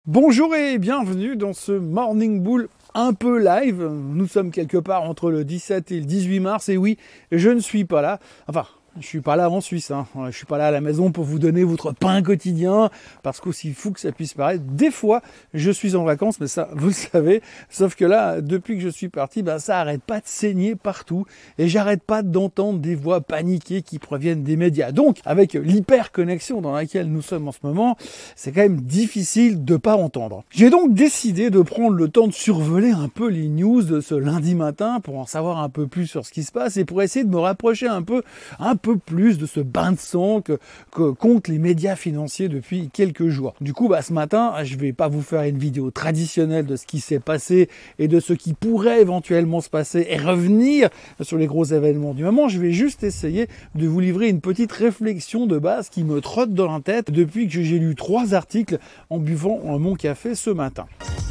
Bonjour et bienvenue dans ce Morning Bull un peu live. Nous sommes quelque part entre le 17 et le 18 mars et oui, je ne suis pas là. Enfin, je suis pas là en Suisse, Je suis pas là à la maison pour vous donner votre pain quotidien, parce qu'aussi fou que ça puisse paraître, des fois, je suis en vacances, mais ça, vous le savez. Sauf que là, depuis que je suis parti, ça arrête pas de saigner partout, et j'arrête pas d'entendre des voix paniquées qui proviennent des médias. Donc, avec l'hyper-connexion dans laquelle nous sommes en ce moment, c'est quand même difficile de pas entendre. J'ai donc décidé de prendre le temps de survoler un peu les news de ce lundi matin pour en savoir un peu plus sur ce qui se passe et pour essayer de me rapprocher un peu plus de ce bain de sang que comptent les médias financiers depuis quelques jours. Du coup, ce matin, je vais pas vous faire une vidéo traditionnelle de ce qui s'est passé et de ce qui pourrait éventuellement se passer et revenir sur les gros événements du moment. Je vais juste essayer de vous livrer une petite réflexion de base qui me trotte dans la tête depuis que j'ai lu 3 articles en buvant mon café ce matin.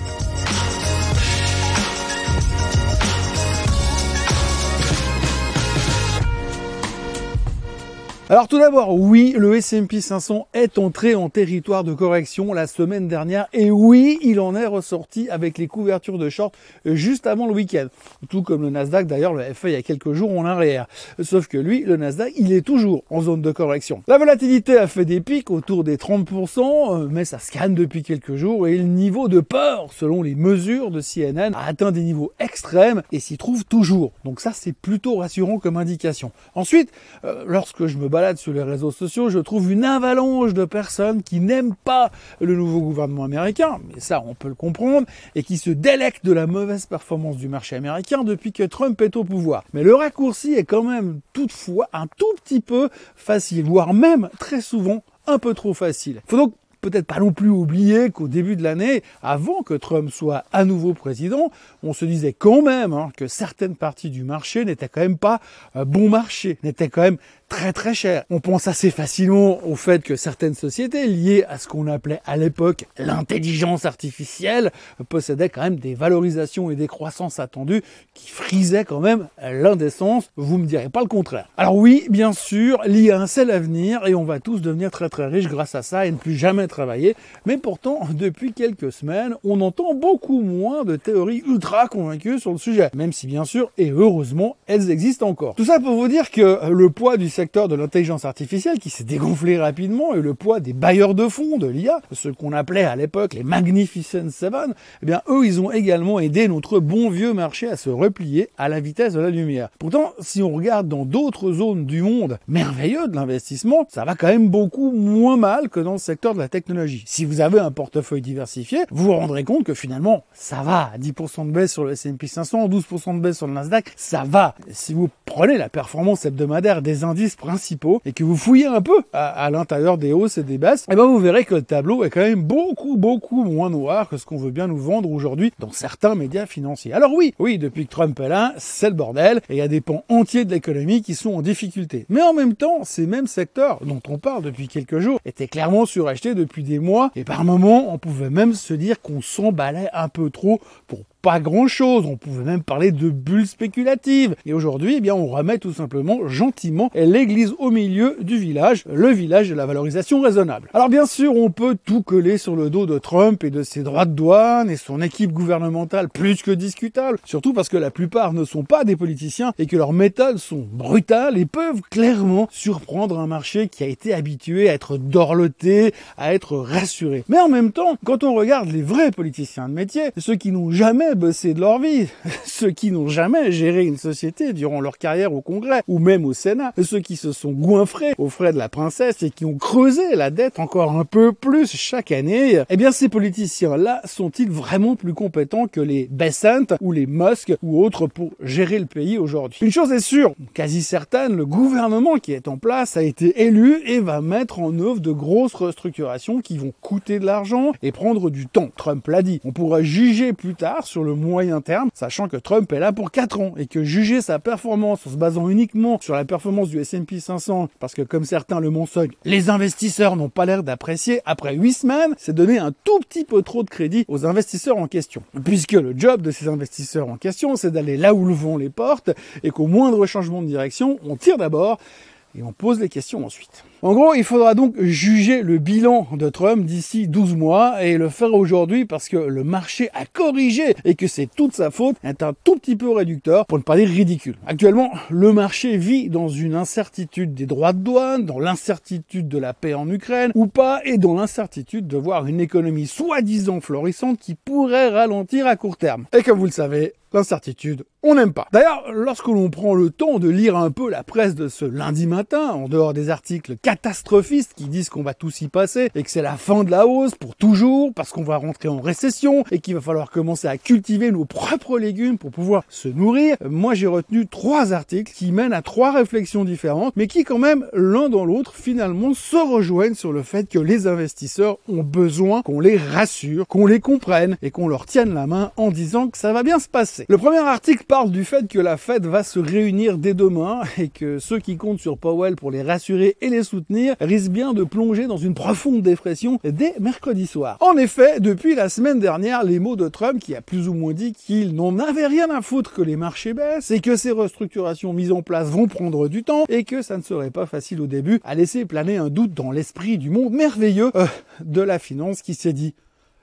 Alors tout d'abord, oui, le S&P 500 est entré en territoire de correction la semaine dernière et oui, il en est ressorti avec les couvertures de short juste avant le week-end. Tout comme le Nasdaq, d'ailleurs, le fait il y a quelques jours en arrière. Sauf que lui, le Nasdaq, il est toujours en zone de correction. La volatilité a fait des pics autour des 30%, mais ça scanne depuis quelques jours et le niveau de peur, selon les mesures de CNN, a atteint des niveaux extrêmes et s'y trouve toujours. Donc ça, c'est plutôt rassurant comme indication. Ensuite, lorsque je me balade sur les réseaux sociaux, je trouve une avalanche de personnes qui n'aiment pas le nouveau gouvernement américain, mais ça on peut le comprendre, et qui se délectent de la mauvaise performance du marché américain depuis que Trump est au pouvoir. Mais le raccourci est quand même toutefois un tout petit peu facile, voire même très souvent un peu trop facile. Faut donc peut-être pas non plus oublier qu'au début de l'année, avant que Trump soit à nouveau président, on se disait quand même que certaines parties du marché n'étaient quand même pas bon marché, n'étaient quand même très cher. On pense assez facilement au fait que certaines sociétés liées à ce qu'on appelait à l'époque l'intelligence artificielle possédaient quand même des valorisations et des croissances attendues qui frisaient quand même l'indécence. Vous me direz pas le contraire. Alors oui, bien sûr, l'IA c'est l'avenir et on va tous devenir très riches grâce à ça et ne plus jamais travailler. Mais pourtant, depuis quelques semaines, on entend beaucoup moins de théories ultra convaincues sur le sujet. Même si bien sûr, et heureusement, elles existent encore. Tout ça pour vous dire que le poids du secteur de l'intelligence artificielle qui s'est dégonflé rapidement et le poids des bailleurs de fonds de l'IA, ce qu'on appelait à l'époque les Magnificent Seven, eh bien eux ils ont également aidé notre bon vieux marché à se replier à la vitesse de la lumière. Pourtant, si on regarde dans d'autres zones du monde merveilleux de l'investissement, ça va quand même beaucoup moins mal que dans le secteur de la technologie. Si vous avez un portefeuille diversifié, vous vous rendrez compte que finalement ça va, 10% de baisse sur le S&P 500, 12% de baisse sur le Nasdaq, ça va. Si vous prenez la performance hebdomadaire des indices principaux et que vous fouillez un peu à l'intérieur des hausses et des baisses, et vous verrez que le tableau est quand même beaucoup moins noir que ce qu'on veut bien nous vendre aujourd'hui dans certains médias financiers. Alors oui, depuis que Trump est là, c'est le bordel et il y a des pans entiers de l'économie qui sont en difficulté. Mais en même temps, ces mêmes secteurs dont on parle depuis quelques jours étaient clairement surachetés depuis des mois et par moments, on pouvait même se dire qu'on s'emballait un peu trop pour pas grand-chose, on pouvait même parler de bulles spéculatives. Et aujourd'hui, on remet tout simplement gentiment l'église au milieu du village, le village de la valorisation raisonnable. Alors bien sûr, on peut tout coller sur le dos de Trump et de ses droits de douane et son équipe gouvernementale plus que discutable, surtout parce que la plupart ne sont pas des politiciens et que leurs méthodes sont brutales et peuvent clairement surprendre un marché qui a été habitué à être dorloté, à être rassuré. Mais en même temps, quand on regarde les vrais politiciens de métier, ceux qui n'ont jamais bossé de leur vie, ceux qui n'ont jamais géré une société durant leur carrière au Congrès ou même au Sénat, ceux qui se sont goinfrés aux frais de la princesse et qui ont creusé la dette encore un peu plus chaque année, ces politiciens-là sont-ils vraiment plus compétents que les Bessent ou les Musk ou autres pour gérer le pays aujourd'hui? Une chose est sûre, quasi certaine, le gouvernement qui est en place a été élu et va mettre en œuvre de grosses restructurations qui vont coûter de l'argent et prendre du temps. Trump l'a dit. On pourra juger plus tard sur le moyen terme, sachant que Trump est là pour 4 ans et que juger sa performance en se basant uniquement sur la performance du S&P 500, parce que comme certains le mentionnent, les investisseurs n'ont pas l'air d'apprécier après 8 semaines, c'est donner un tout petit peu trop de crédit aux investisseurs en question. Puisque le job de ces investisseurs en question, c'est d'aller là où le vent les porte et qu'au moindre changement de direction, on tire d'abord et on pose les questions ensuite. En gros, il faudra donc juger le bilan de Trump d'ici 12 mois et le faire aujourd'hui parce que le marché a corrigé et que c'est toute sa faute est un tout petit peu réducteur, pour ne pas dire ridicule. Actuellement, le marché vit dans une incertitude des droits de douane, dans l'incertitude de la paix en Ukraine ou pas, et dans l'incertitude de voir une économie soi-disant florissante qui pourrait ralentir à court terme. Et comme vous le savez, l'incertitude, on n'aime pas. D'ailleurs, lorsque l'on prend le temps de lire un peu la presse de ce lundi matin, en dehors des articles catastrophistes qui disent qu'on va tous y passer et que c'est la fin de la hausse pour toujours, parce qu'on va rentrer en récession et qu'il va falloir commencer à cultiver nos propres légumes pour pouvoir se nourrir, moi j'ai retenu 3 articles qui mènent à 3 réflexions différentes, mais qui quand même, l'un dans l'autre, finalement se rejoignent sur le fait que les investisseurs ont besoin qu'on les rassure, qu'on les comprenne et qu'on leur tienne la main en disant que ça va bien se passer. Le premier article parle du fait que la Fed va se réunir dès demain et que ceux qui comptent sur Powell pour les rassurer et les soutenir risquent bien de plonger dans une profonde dépression dès mercredi soir. En effet, depuis la semaine dernière, les mots de Trump qui a plus ou moins dit qu'il n'en avait rien à foutre que les marchés baissent et que ces restructurations mises en place vont prendre du temps et que ça ne serait pas facile au début, a laissé planer un doute dans l'esprit du monde merveilleux de la finance qui s'est dit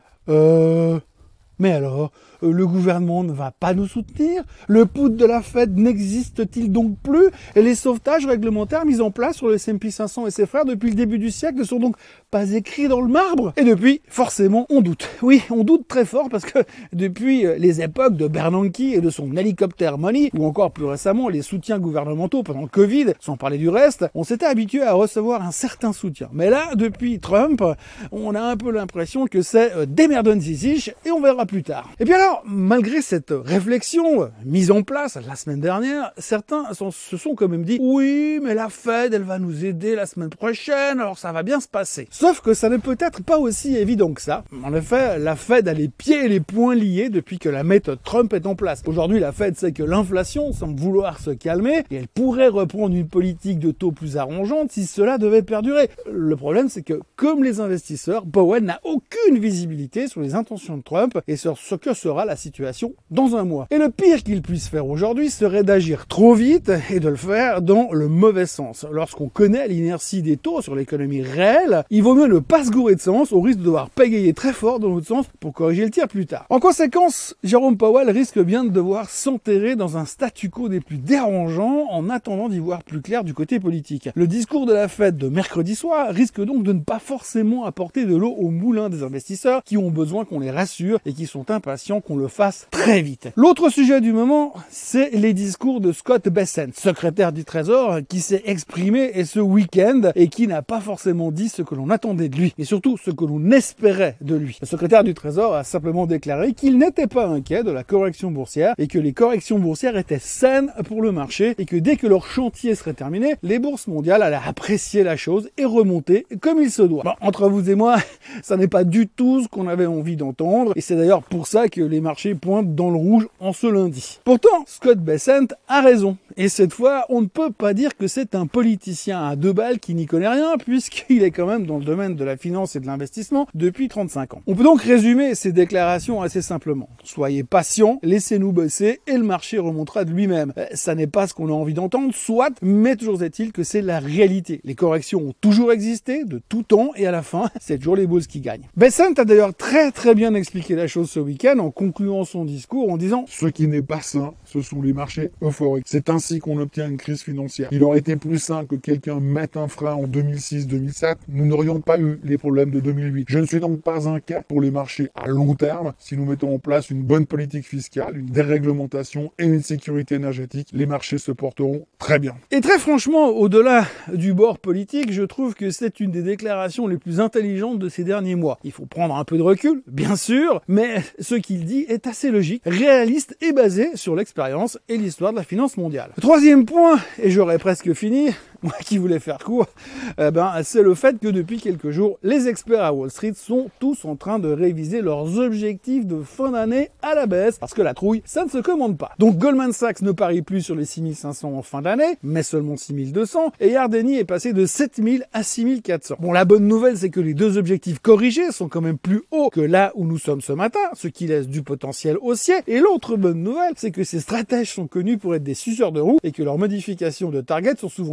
mais alors, le gouvernement ne va pas nous soutenir? Le put de la Fed n'existe-t-il donc plus? Et les sauvetages réglementaires mis en place sur le S&P 500 et ses frères depuis le début du siècle ne sont donc pas écrits dans le marbre? Et depuis, forcément, on doute. Oui, on doute très fort parce que depuis les époques de Bernanke et de son helicopter money, ou encore plus récemment les soutiens gouvernementaux pendant le Covid, sans parler du reste, on s'était habitué à recevoir un certain soutien. Mais là, depuis Trump, on a un peu l'impression que c'est démerdons ziziche et on verra plus tard. Et bien alors, malgré cette réflexion mise en place la semaine dernière, certains se sont quand même dit « Oui, mais la Fed, elle va nous aider la semaine prochaine, alors ça va bien se passer. » Sauf que ça n'est peut-être pas aussi évident que ça. En effet, la Fed a les pieds et les poings liés depuis que la méthode Trump est en place. Aujourd'hui, la Fed sait que l'inflation semble vouloir se calmer et elle pourrait reprendre une politique de taux plus arrangeante si cela devait perdurer. Le problème, c'est que, comme les investisseurs, Powell n'a aucune visibilité sur les intentions de Trump et sur ce que sera la situation dans un mois. Et le pire qu'il puisse faire aujourd'hui serait d'agir trop vite et de le faire dans le mauvais sens. Lorsqu'on connaît l'inertie des taux sur l'économie réelle, il vaut mieux ne pas se gourer de sens au risque de devoir pagayer très fort dans l'autre sens pour corriger le tir plus tard. En conséquence, Jérôme Powell risque bien de devoir s'enterrer dans un statu quo des plus dérangeants en attendant d'y voir plus clair du côté politique. Le discours de la Fed de mercredi soir risque donc de ne pas forcément apporter de l'eau au moulin des investisseurs qui ont besoin qu'on les rassure et qui sont impatients qu'on le fasse très vite. L'autre sujet du moment, c'est les discours de Scott Bessent, secrétaire du Trésor, qui s'est exprimé ce week-end et qui n'a pas forcément dit ce que l'on attendait de lui, et surtout ce que l'on espérait de lui. Le secrétaire du Trésor a simplement déclaré qu'il n'était pas inquiet de la correction boursière et que les corrections boursières étaient saines pour le marché et que dès que leur chantier serait terminé, les bourses mondiales allaient apprécier la chose et remonter comme il se doit. Bon, entre vous et moi, ça n'est pas du tout ce qu'on avait envie d'entendre et c'est d'ailleurs pour ça que les marchés pointent dans le rouge en ce lundi. Pourtant, Scott Bessent a raison. Et cette fois, on ne peut pas dire que c'est un politicien à 2 balles qui n'y connaît rien, puisqu'il est quand même dans le domaine de la finance et de l'investissement depuis 35 ans. On peut donc résumer ces déclarations assez simplement. Soyez patients, laissez-nous bosser et le marché remontera de lui-même. Ça n'est pas ce qu'on a envie d'entendre, soit, mais toujours est-il que c'est la réalité. Les corrections ont toujours existé, de tout temps, et à la fin, c'est toujours les bulls qui gagnent. Bessent a d'ailleurs très bien expliqué la chose ce week-end en concluant son discours en disant « Ce qui n'est pas sain, ce sont les marchés euphoriques. C'est ainsi qu'on obtient une crise financière. Il aurait été plus sain que quelqu'un mette un frein en 2006-2007. Nous n'aurions pas eu les problèmes de 2008. Je ne suis donc pas inquiet pour les marchés à long terme. Si nous mettons en place une bonne politique fiscale, une déréglementation et une sécurité énergétique, les marchés se porteront très bien. » Et très franchement, au-delà du bord politique, je trouve que c'est une des déclarations les plus intelligentes de ces derniers mois. Il faut prendre un peu de recul, bien sûr, mais ce qu'il dit est assez logique, réaliste et basé sur l'expérience et l'histoire de la finance mondiale. Troisième point, et j'aurais presque fini, moi qui voulais faire court, c'est le fait que depuis quelques jours, les experts à Wall Street sont tous en train de réviser leurs objectifs de fin d'année à la baisse, parce que la trouille, ça ne se commande pas. Donc Goldman Sachs ne parie plus sur les 6500 en fin d'année, mais seulement 6200, et Ardeni est passé de 7000 à 6400. Bon, la bonne nouvelle, c'est que les deux objectifs corrigés sont quand même plus hauts que là où nous sommes ce matin, ce qui laisse du potentiel haussier, et l'autre bonne nouvelle, c'est que ces stratèges sont connus pour être des suceurs de roue, et que leurs modifications de target sont souvent décalées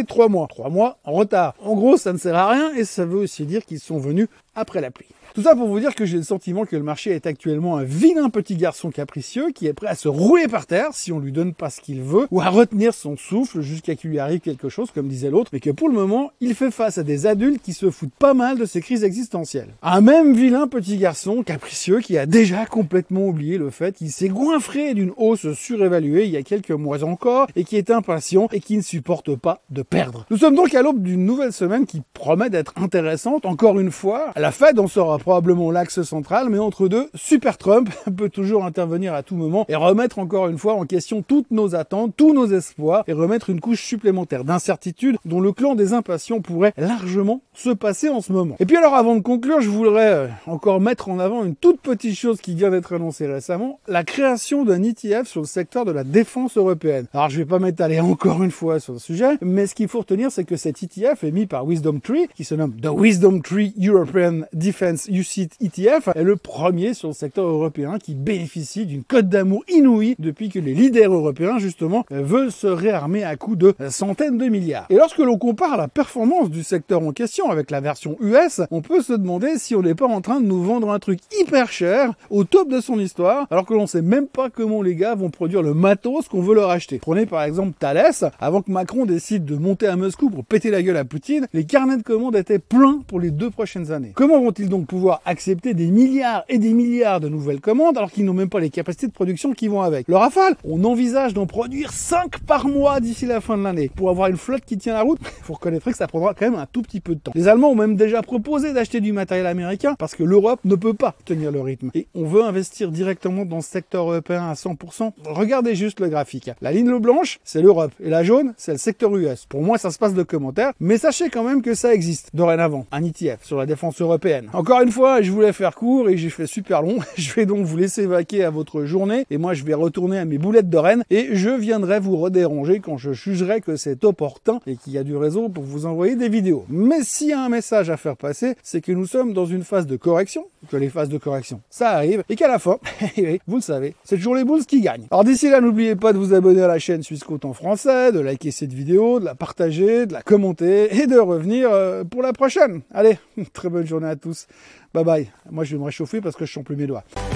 de 3 mois. 3 mois en retard. En gros, ça ne sert à rien et ça veut aussi dire qu'ils sont venus après la pluie. Tout ça pour vous dire que j'ai le sentiment que le marché est actuellement un vilain petit garçon capricieux qui est prêt à se rouler par terre si on lui donne pas ce qu'il veut ou à retenir son souffle jusqu'à qu'il lui arrive quelque chose, comme disait l'autre, mais que pour le moment, il fait face à des adultes qui se foutent pas mal de ces crises existentielles. Un même vilain petit garçon capricieux qui a déjà complètement oublié le fait qu'il s'est goinfré d'une hausse surévaluée il y a quelques mois encore et qui est impatient et qui ne supporte pas de perdre. Nous sommes donc à l'aube d'une nouvelle semaine qui promet d'être intéressante. Encore une fois, la Fed en sera probablement l'axe central, mais entre deux, Super Trump peut toujours intervenir à tout moment et remettre encore une fois en question toutes nos attentes, tous nos espoirs et remettre une couche supplémentaire d'incertitude dont le clan des impatients pourrait largement se passer en ce moment. Et puis alors avant de conclure, je voudrais encore mettre en avant une toute petite chose qui vient d'être annoncée récemment, la création d'un ETF sur le secteur de la défense européenne. Alors je vais pas m'étaler encore une fois sur le sujet, mais ce qu'il faut retenir c'est que cet ETF émis par WisdomTree, qui se nomme The WisdomTree European Defense UCITS ETF, est le premier sur le secteur européen qui bénéficie d'une cote d'amour inouïe depuis que les leaders européens, justement, veulent se réarmer à coups de centaines de milliards. Et lorsque l'on compare la performance du secteur en question avec la version US, on peut se demander si on n'est pas en train de nous vendre un truc hyper cher, au top de son histoire, alors que l'on sait même pas comment les gars vont produire le matos qu'on veut leur acheter. Prenez par exemple Thales, avant que Macron décide de monter à Moscou pour péter la gueule à Poutine, les carnets de commandes étaient pleins pour les 2 prochaines années. Comment vont-ils donc pouvoir accepter des milliards et des milliards de nouvelles commandes alors qu'ils n'ont même pas les capacités de production qui vont avec? Le Rafale, on envisage d'en produire 5 par mois d'ici la fin de l'année. Pour avoir une flotte qui tient la route, vous reconnaîtrez que ça prendra quand même un tout petit peu de temps. Les Allemands ont même déjà proposé d'acheter du matériel américain parce que l'Europe ne peut pas tenir le rythme. Et on veut investir directement dans ce secteur européen à 100%. Regardez juste le graphique. La ligne blanche, c'est l'Europe et la jaune, c'est le secteur US. Pour moi, ça se passe de commentaires, mais sachez quand même que ça existe dorénavant. Un ETF sur la défense européenne. Encore une fois, je voulais faire court et j'ai fait super long. Je vais donc vous laisser vaquer à votre journée et moi je vais retourner à mes boulettes de Rennes et je viendrai vous redéranger quand je jugerai que c'est opportun et qu'il y a du réseau pour vous envoyer des vidéos. Mais s'il y a un message à faire passer, c'est que nous sommes dans une phase de correction, que les phases de correction, ça arrive et qu'à la fin, vous le savez, c'est toujours les Bulls qui gagnent. Alors d'ici là, n'oubliez pas de vous abonner à la chaîne Swissquote en français, de liker cette vidéo, de la partager, de la commenter et de revenir pour la prochaine. Allez, très bonne journée à tous. Bye bye. Moi, je vais me réchauffer parce que je sens plus mes doigts.